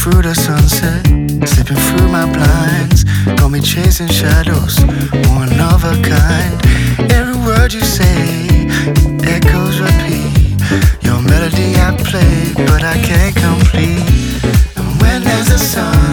through the sunset, slipping through my blinds. Got me chasing shadows, one of a kind. Every word you say echoes repeat. Your melody I play, but I can't complete. And when there's a sun